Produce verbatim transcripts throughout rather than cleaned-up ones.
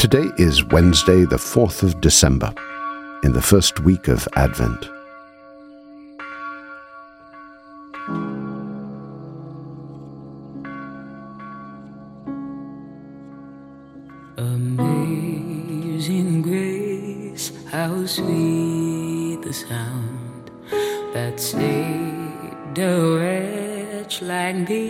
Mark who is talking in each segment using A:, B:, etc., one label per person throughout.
A: Today is Wednesday, the fourth of December, in the first week of Advent.
B: Amazing grace, how sweet the sound that saved a wretch like me.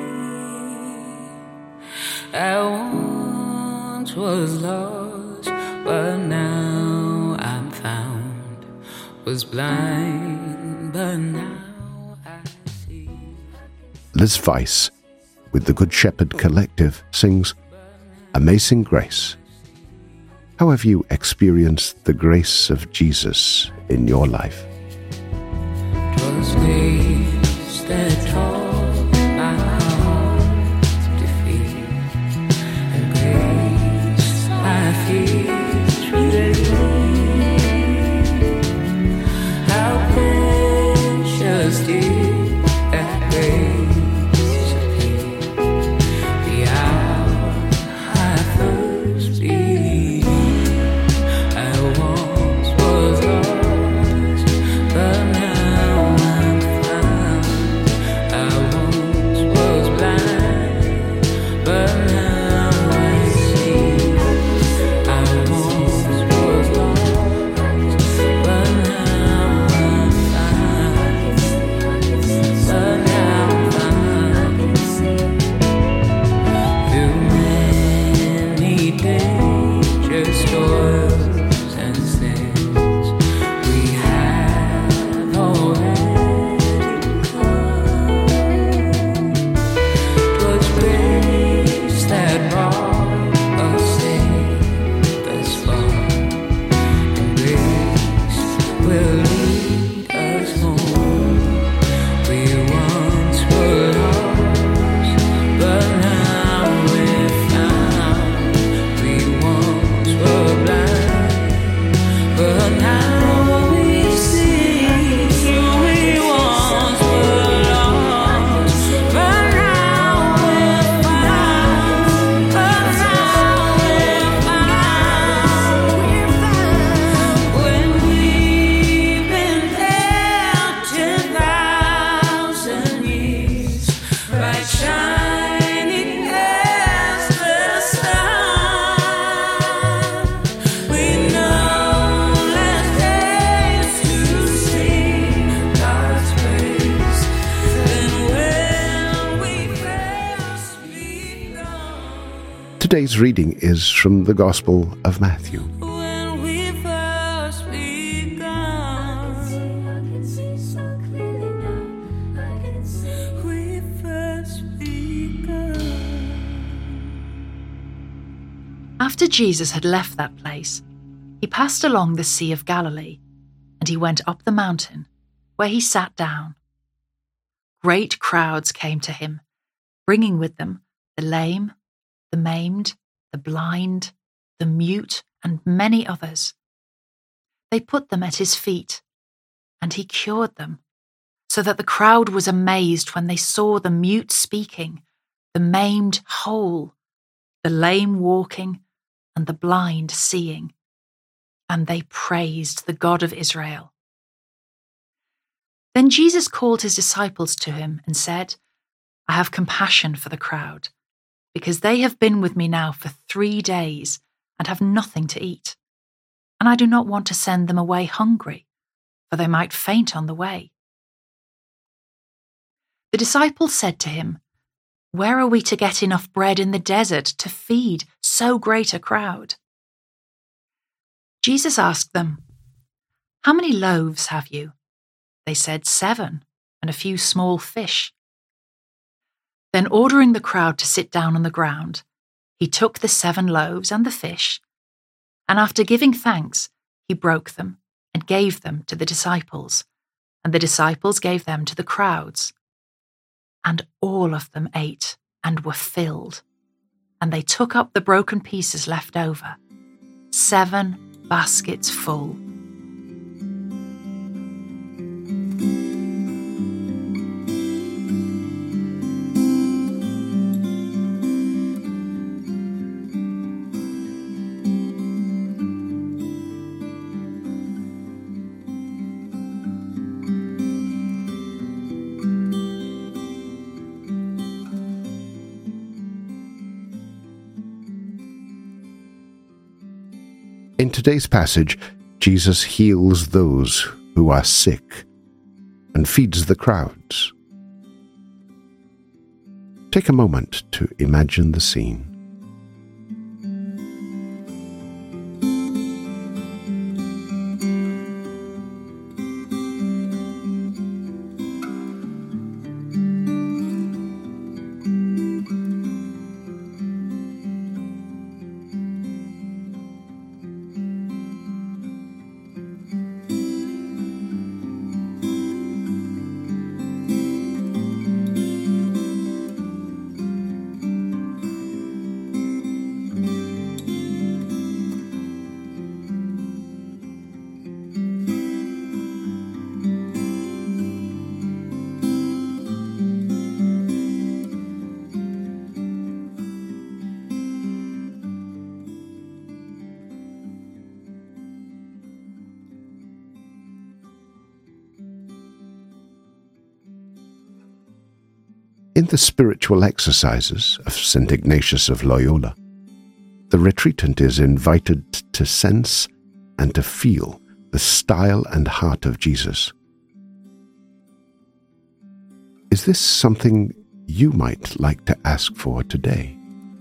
B: I once was lost, but now I'm found. Was blind, but now I see.
A: Liz Weiss, with the Good Shepherd Collective, sings Amazing Grace. How have you experienced the grace of Jesus in your life?
B: 'Twas grace that taught my heart to feel, and grace my fears relieved. How precious did that grace appear, the hour I first believed. I once was lost, but now I'm found. I once was blind, but now I see. I once was lost, but now I'm found. But now I'm found. Through many dangers, toils, and sins, we have already come. 'Twas grace that brought us safe thus far, and grace will lead us home. We once were lost, but now we're found. We once were blind, but now we see. We once were lost, but now we're found. But now we're found. When we've been there ten thousand years, bright shining as the sun, we know last days to sing God's praise. Then when we first begun,
A: Today's reading is from the Gospel of Matthew.
B: when we first begun, we first begun.
C: After Jesus had left that place, he passed along the Sea of Galilee, and he went up the mountain, where he sat down. Great crowds came to him, bringing with them the lame, the maimed, the blind, the mute, and many others. They put them at his feet, and he cured them, so that the crowd was amazed when they saw the mute speaking, the maimed whole, the lame walking, and the blind seeing. And they praised the God of Israel. Then Jesus called his disciples to him and said, I have compassion for the crowd, because they have been with me now for three days and have nothing to eat. And I do not want to send them away hungry, for they might faint on the way. The disciples said to him, Where are we to get enough bread in the desert to feed so great a crowd? Jesus asked them, How many loaves have you? They said, Seven, and a few small fish. Then, ordering the crowd to sit down on the ground, he took the seven loaves and the fish, and after giving thanks, he broke them and gave them to the disciples, and the disciples gave them to the crowds. And all of them ate and were filled, and they took up the broken pieces left over, seven baskets full.
A: In today's passage, Jesus heals those who are sick and feeds the crowds. Take a moment to imagine the scene. In the spiritual exercises of Saint Ignatius of Loyola, the retreatant is invited to sense and to feel the style and heart of Jesus. Is this something you might like to ask for today?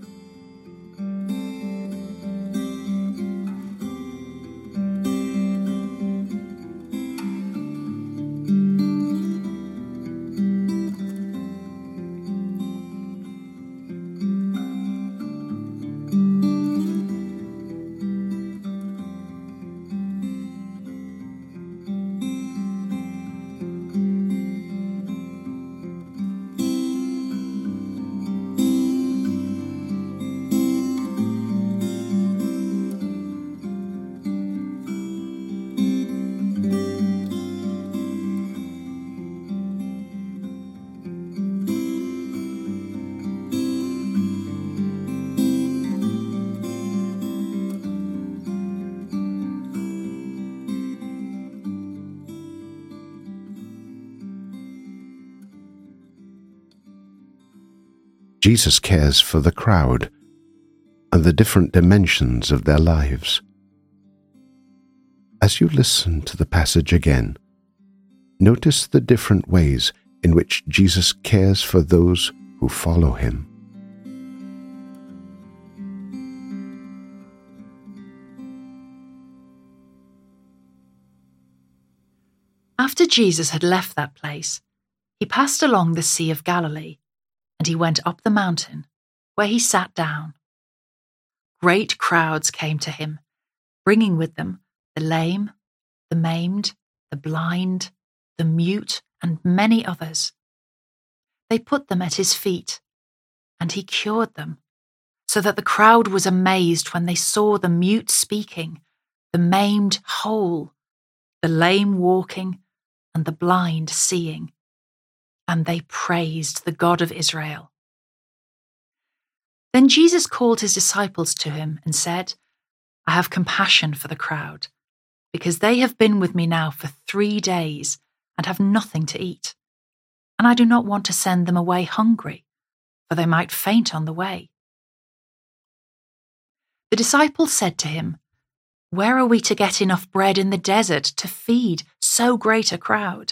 A: Jesus cares for the crowd and the different dimensions of their lives. As you listen to the passage again, notice the different ways in which Jesus cares for those who follow him.
C: After Jesus had left that place, he passed along the Sea of Galilee, and he went up the mountain, where he sat down. Great crowds came to him, bringing with them the lame, the maimed, the blind, the mute, and many others. They put them at his feet, and he cured them, so that the crowd was amazed when they saw the mute speaking, the maimed whole, the lame walking, and the blind seeing. And they praised the God of Israel. Then Jesus called his disciples to him and said, I have compassion for the crowd, because they have been with me now for three days and have nothing to eat. And I do not want to send them away hungry, for they might faint on the way. The disciples said to him, Where are we to get enough bread in the desert to feed so great a crowd?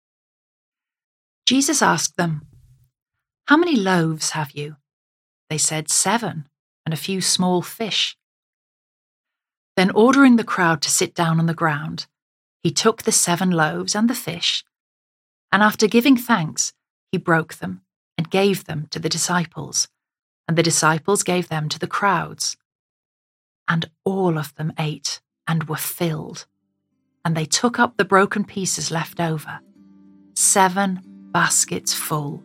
C: Jesus asked them, How many loaves have you? They said, Seven, and a few small fish. Then ordering the crowd to sit down on the ground, he took the seven loaves and the fish, and after giving thanks, he broke them and gave them to the disciples, and the disciples gave them to the crowds. And all of them ate and were filled, and they took up the broken pieces left over, seven baskets full.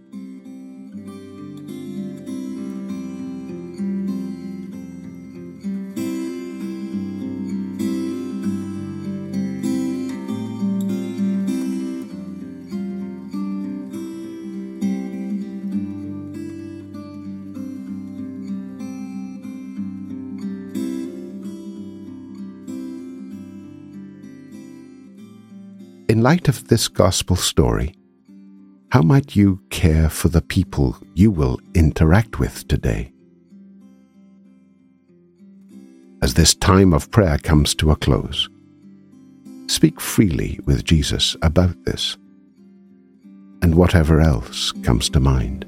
A: In light of this gospel story, how might you care for the people you will interact with today? as this time of prayer comes to a close. Speak freely with Jesus about this and whatever else comes to mind.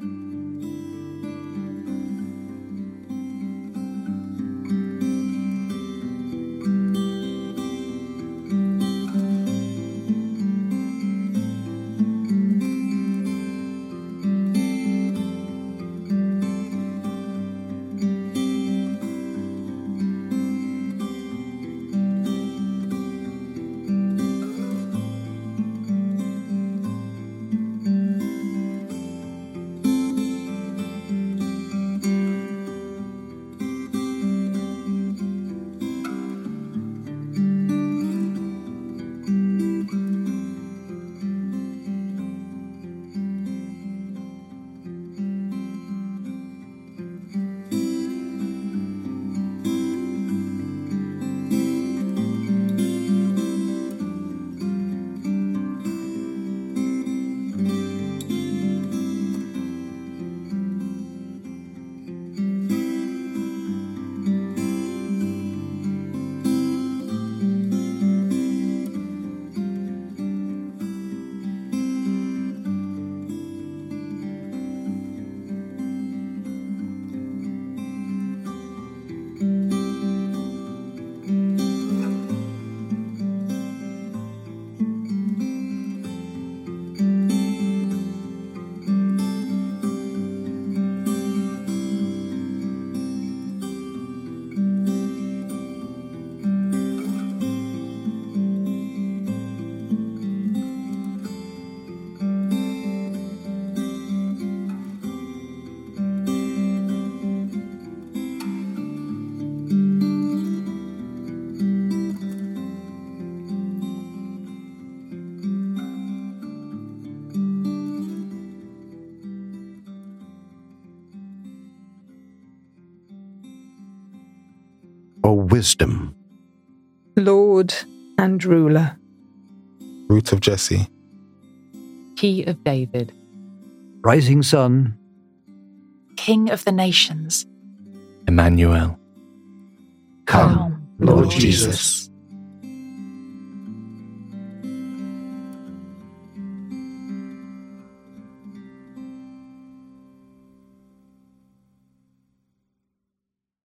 A: O wisdom,
D: Lord and ruler,
E: Root of Jesse,
F: Key of David,
G: Rising sun,
C: King of the nations,
H: Emmanuel.
G: come,
C: Lord
G: Jesus.